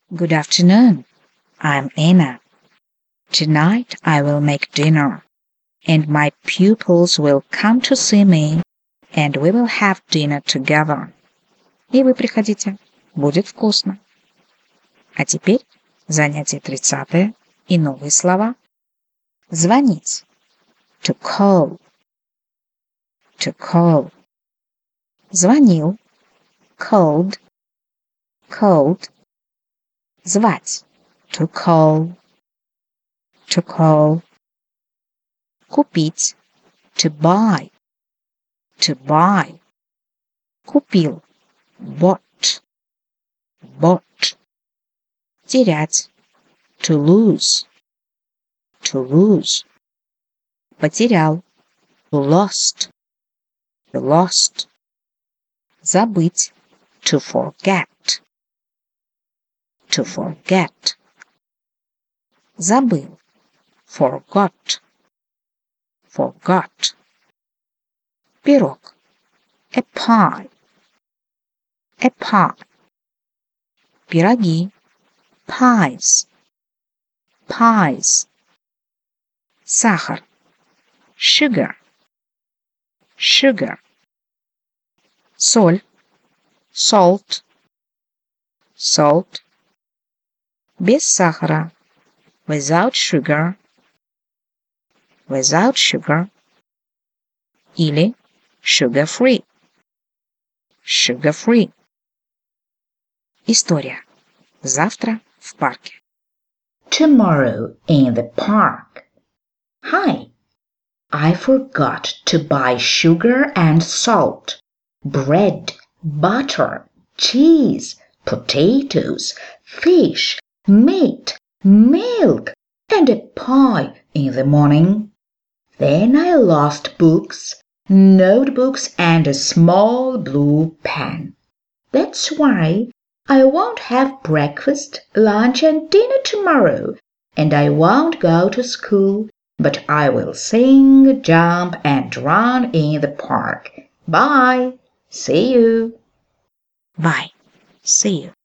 Good afternoon. I'm Anna. Tonight I will make dinner, and my pupils will come to see me, and we will have dinner together. И вы приходите. Будет вкусно. А теперь занятие 30 и новые слова. Звонить. To call. To call. Звонил. Called. Called. Звать. To call. To call. Купить. To buy. To buy. Купил. Bought. Bought. Терять. To lose. To lose. Потерял. Lost. Lost. Забыть. To forget. To forget. Забыл. Forgot. Forgot. Пирог. A pie. A pie. Пироги. Pies. Pies. Сахар. Sugar. Sugar. Соль. Salt. Salt. Без сахара. Without sugar. Without sugar. Или sugar-free. Sugar-free. История. Завтра в парке. Tomorrow in the park. Hi. I forgot to buy sugar and salt, bread, butter, cheese, potatoes, fish, meat, milk, and a pie in the morning. Then I lost books, notebooks, and a small blue pen. That's why I won't have breakfast, lunch, and dinner tomorrow, and I won't go to school, but I will sing, jump, and run in the park. Bye. See you. Bye. See you.